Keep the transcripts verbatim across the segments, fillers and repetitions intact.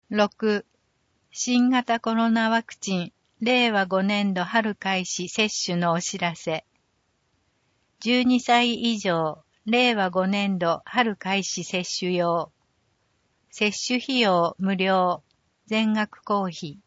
ろく、新型コロナワクチン、れいわごねんど春開始接種のお知らせ。じゅうにさい以上、れいわごねんど春開始接種用。接種費用無料、全額公費。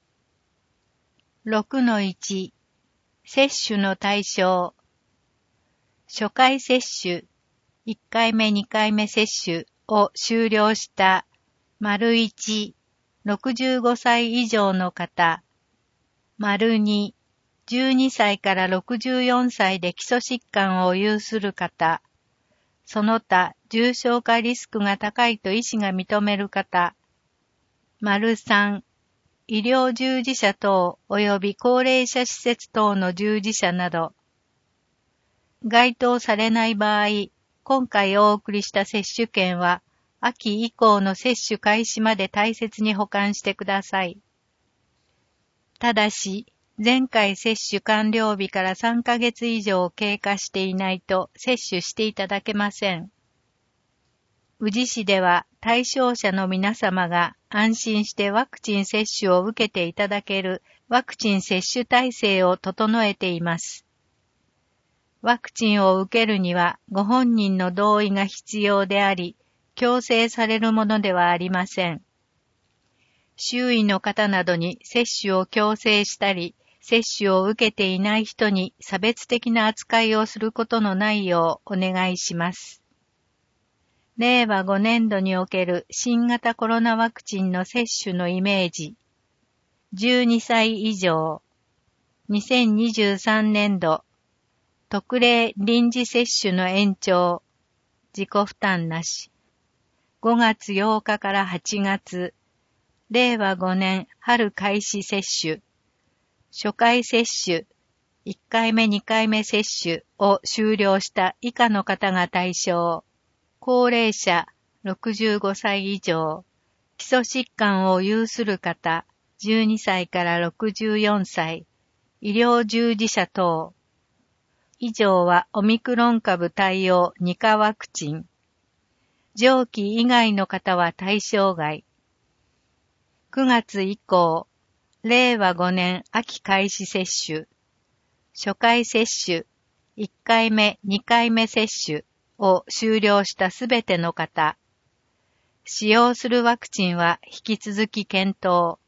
ろくのいち、接種の対象。初回接種、いっかいめにかいめ接種を終了した丸いち、ろくじゅうごさい以上の方、丸に、じゅうにさいからろくじゅうよんさいで基礎疾患を有する方、その他重症化リスクが高いと医師が認める方、丸さん、医療従事者等及び高齢者施設等の従事者など、該当されない場合、今回お送りした接種券は、秋以降の接種開始まで大切に保管してください。ただし、前回接種完了日からさんかげつ以上経過していないと接種していただけません。宇治市では対象者の皆様が安心してワクチン接種を受けていただけるワクチン接種体制を整えています。ワクチンを受けるにはご本人の同意が必要であり、強制されるものではありません。周囲の方などに接種を強制したり、接種を受けていない人に差別的な扱いをすることのないようお願いします。れいわごねんどにおける新型コロナワクチンの接種のイメージ。じゅうにさい以上。にせんにじゅうさんねんど。特例臨時接種の延長。自己負担なし。ごがつようかからはちがつ。れいわごねん春開始接種。初回接種。いっかいめにかいめ接種を終了した以下の方が対象。高齢者ろくじゅうごさい以上。基礎疾患を有する方じゅうにさいからろくじゅうよんさい。医療従事者等。以上はオミクロン株対応にかワクチン。上記以外の方は対象外。くがつ以降、れいわごねん秋開始接種。初回接種、いっかいめ、にかいめ接種を終了したすべての方。使用するワクチンは引き続き検討。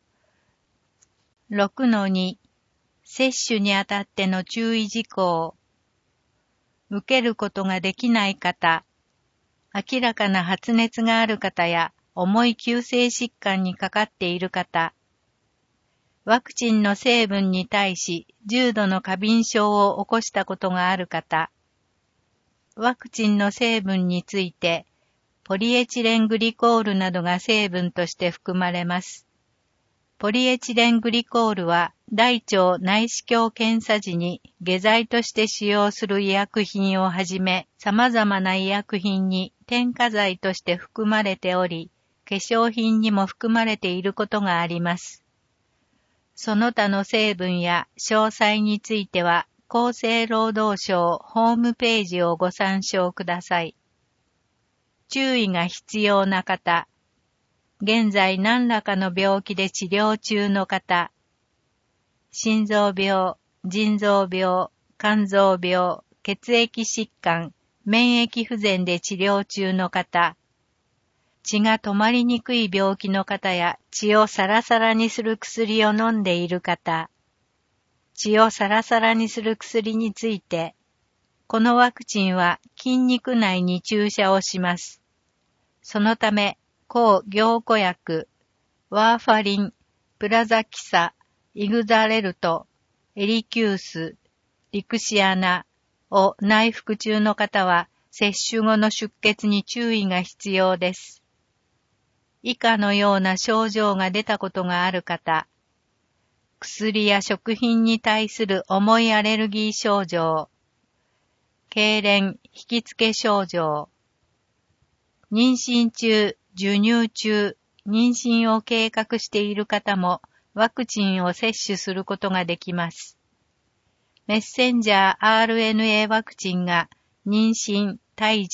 ろくのに、接種にあたっての注意事項。受けることができない方、明らかな発熱がある方や重い急性疾患にかかっている方、ワクチンの成分に対し重度の過敏症を起こしたことがある方、ワクチンの成分について、ポリエチレングリコールなどが成分として含まれます。ポリエチレングリコールは大腸内視鏡検査時に下剤として使用する医薬品をはじめ様々な医薬品に添加剤として含まれており、化粧品にも含まれていることがあります。その他の成分や詳細については厚生労働省ホームページをご参照ください。注意が必要な方、現在何らかの病気で治療中の方、心臓病、腎臓病、肝臓病、血液疾患、免疫不全で治療中の方、血が止まりにくい病気の方や血をサラサラにする薬を飲んでいる方、血をサラサラにする薬について、このワクチンは筋肉内に注射をします。そのため、抗凝固薬、ワーファリン、プラザキサ、イグザレルト、エリキュース、リクシアナを内服中の方は接種後の出血に注意が必要です。以下のような症状が出たことがある方、薬や食品に対する重いアレルギー症状、痙攣、引きつけ症状、妊娠中、授乳中、妊娠を計画している方もワクチンを接種することができます。メッセンジャー アールエヌエー ワクチンが妊娠、胎児、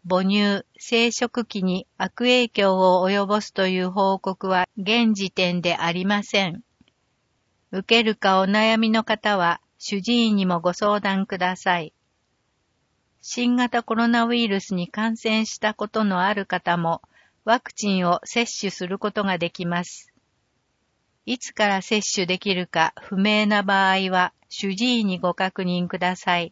母乳、生殖器に悪影響を及ぼすという報告は現時点でありません。受けるかお悩みの方は、主治医にもご相談ください。新型コロナウイルスに感染したことのある方も、ワクチンを接種することができます。いつから接種できるか不明な場合は、主治医にご確認ください。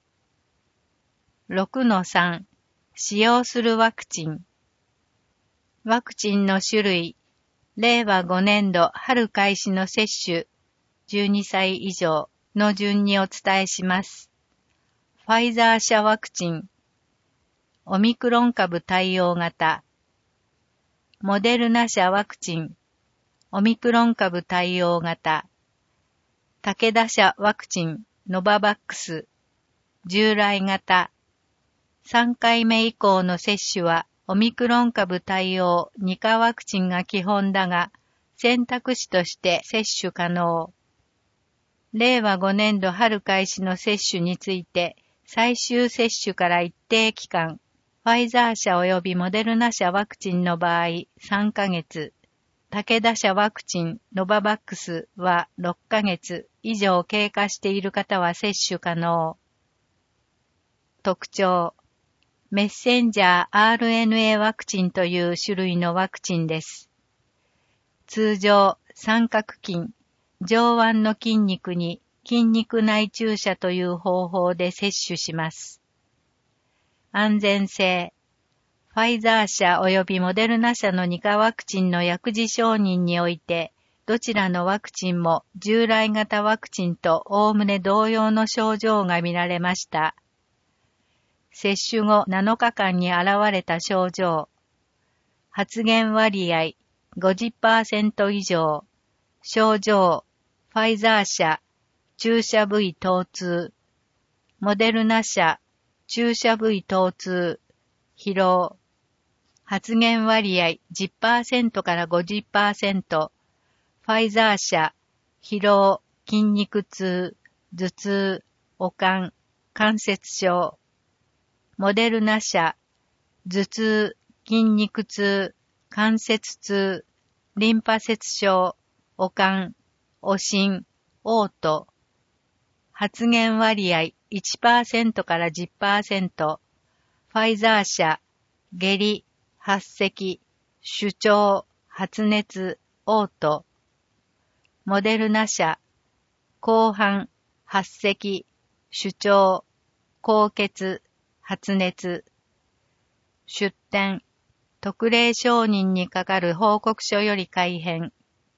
ろくのさん 使用するワクチン。ワクチンの種類、れいわごねんど春開始の接種、じゅうにさい以上の順にお伝えします。ファイザー社ワクチン、オミクロン株対応型、モデルナ社ワクチン、オミクロン株対応型、武田社ワクチン、ノババックス、従来型、さんかいめ以降の接種はオミクロン株対応にかワクチンが基本だが、選択肢として接種可能。れいわごねんど春開始の接種について、最終接種から一定期間、ファイザー社及びモデルナ社ワクチンの場合さんかげつ、武田社ワクチン、ノババックスはろっかげつ以上経過している方は接種可能。特徴、メッセンジャー アールエヌエー ワクチンという種類のワクチンです。通常、三角筋、上腕の筋肉に筋肉内注射という方法で接種します。安全性、ファイザー社及びモデルナ社のにかワクチンの薬事承認において、どちらのワクチンも従来型ワクチンとおおむね同様の症状が見られました。接種後なのかかんに現れた症状、発現割合 ごじゅっパーセント 以上、症状、ファイザー社、注射部位疼痛、モデルナ社、注射部位疼痛、疲労、発現割合 じゅっパーセント から ごじゅっパーセント、ファイザー社、疲労、筋肉痛、頭痛、悪寒、関節症、モデルナ社、頭痛、筋肉痛、関節痛、リンパ節症、悪寒、悪心、嘔吐、発現割合 いちパーセント から じゅっパーセント、ファイザー社、下痢、発咳、主張、発熱、嘔吐、モデルナ社、後半、発咳、主張、高血、発熱、出典、特例承認にかかる報告書より改編。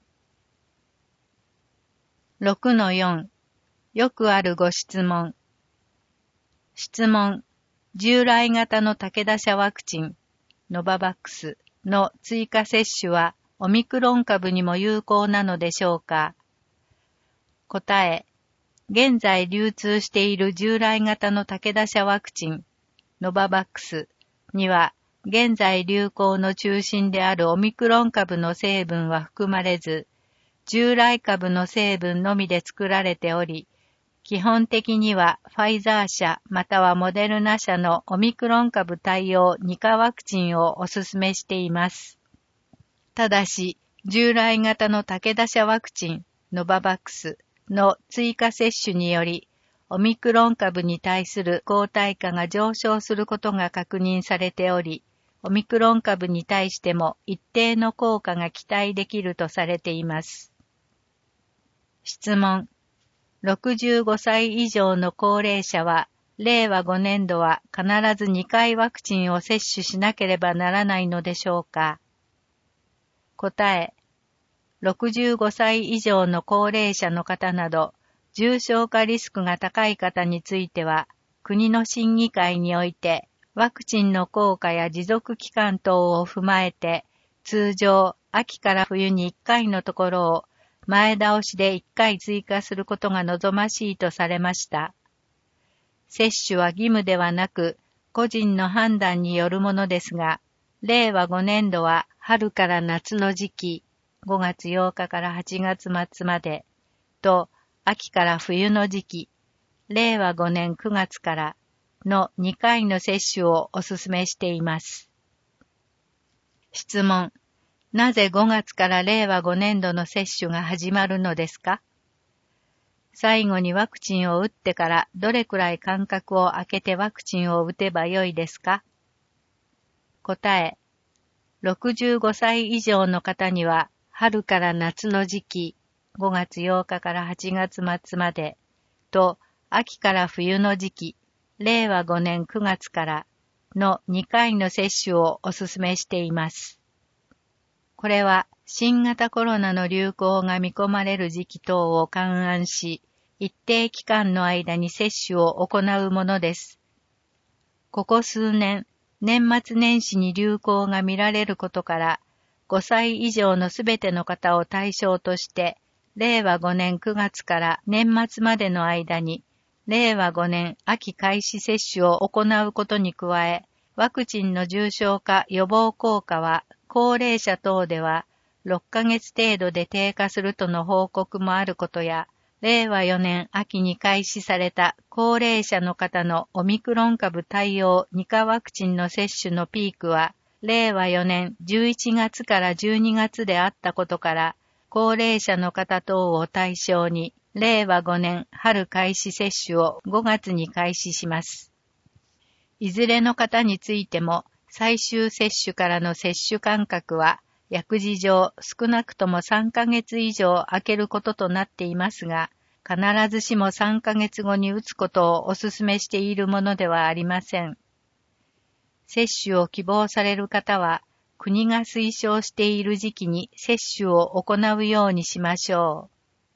ろくのよん よくあるご質問。質問、従来型の武田社ワクチン、ノババックスの追加接種はオミクロン株にも有効なのでしょうか？答え、現在流通している従来型の武田社ワクチン、ノババックスには現在流行の中心であるオミクロン株の成分は含まれず、従来株の成分のみで作られており、基本的にはファイザー社またはモデルナ社のオミクロン株対応にかワクチンをお勧めしています。ただし、従来型の武田社ワクチン、ノババックスの追加接種により、オミクロン株に対する抗体価が上昇することが確認されており、オミクロン株に対しても一定の効果が期待できるとされています。質問。ろくじゅうごさい以上の高齢者は、れいわごねんどは必ずにかいワクチンを接種しなければならないのでしょうか？答え。ろくじゅうごさい以上の高齢者の方など、重症化リスクが高い方については、国の審議会において、ワクチンの効果や持続期間等を踏まえて、通常、秋から冬にいっかいのところを、前倒しでいっかい追加することが望ましいとされました。接種は義務ではなく、個人の判断によるものですが、れいわごねんどは春から夏の時期、ごがつようかからはちがつまつまで、と、秋から冬の時期、れいわごねんくがつから、 のにかいの接種をお勧めしています。質問。なぜごがつかられいわごねんどの接種が始まるのですか？最後にワクチンを打ってからどれくらい間隔を空けてワクチンを打てばよいですか？答え。ろくじゅうごさい以上の方には春から夏の時期、ごがつようかからはちがつ末まで、と秋から冬の時期、れいわごねんくがつからのにかいの接種をお勧めしています。これは新型コロナの流行が見込まれる時期等を勘案し、一定期間の間に接種を行うものです。ここ数年、年末年始に流行が見られることから、ごさい以上のすべての方を対象として、れいわごねんくがつから年末までの間に、れいわごねん秋開始接種を行うことに加え、ワクチンの重症化予防効果は、高齢者等ではろっかげつ程度で低下するとの報告もあることや、れいわよねん秋に開始された高齢者の方のオミクロン株対応にかワクチンの接種のピークは、れいわよねんじゅういちがつからじゅうにがつであったことから、高齢者の方等を対象に、れいわごねん春開始接種をごがつに開始します。いずれの方についても、最終接種からの接種間隔は、薬事上少なくともさんかげつ以上空けることとなっていますが、必ずしもさんかげつごに打つことをお勧めしているものではありません。接種を希望される方は、国が推奨している時期に接種を行うようにしましょ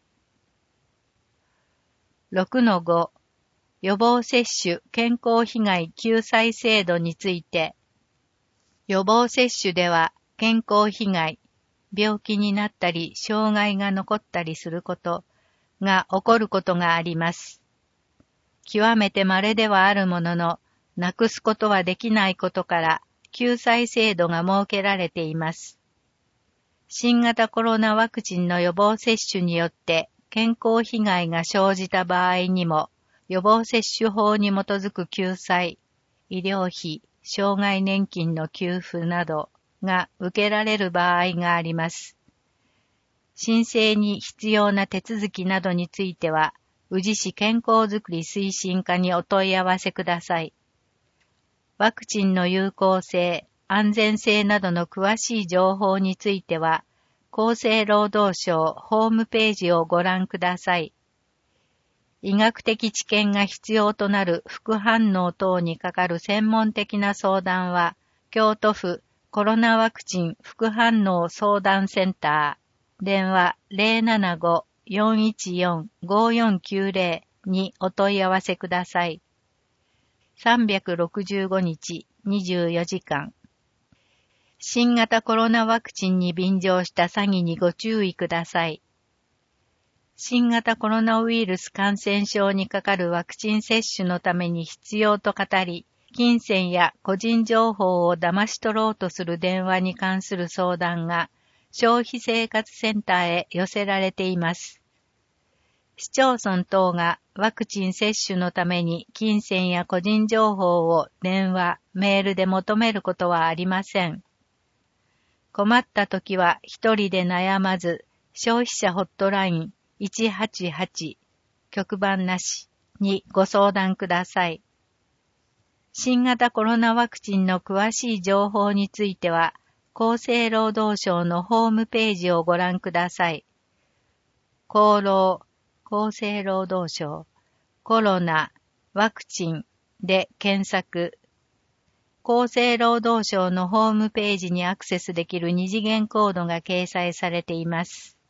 う。ろくのご、予防接種健康被害救済制度について、予防接種では健康被害、病気になったり障害が残ったりすることが起こることがあります。極めて稀ではあるものの、なくすことはできないことから救済制度が設けられています。新型コロナワクチンの予防接種によって健康被害が生じた場合にも、予防接種法に基づく救済、医療費、障害年金の給付などが受けられる場合があります。申請に必要な手続きなどについては、宇治市健康づくり推進課にお問い合わせください。ワクチンの有効性、安全性などの詳しい情報については、厚生労働省ホームページをご覧ください。医学的知見が必要となる副反応等にかかる専門的な相談は、京都府コロナワクチン副反応相談センター、電話 ゼロななご よんいちよん ごよんきゅうゼロ にお問い合わせください。さんびゃくろくじゅうごにちにじゅうよじかん。新型コロナワクチンに便乗した詐欺にご注意ください。新型コロナウイルス感染症にかかるワクチン接種のために必要と語り、金銭や個人情報を騙し取ろうとする電話に関する相談が消費生活センターへ寄せられています。市町村等がワクチン接種のために金銭や個人情報を電話、メールで求めることはありません。困った時は一人で悩まず、消費者ホットラインいちはちはち、局番なしにご相談ください。新型コロナワクチンの詳しい情報については、厚生労働省のホームページをご覧ください。厚労、厚生労働省、コロナ、ワクチンで検索。厚生労働省のホームページにアクセスできる二次元コードが掲載されています。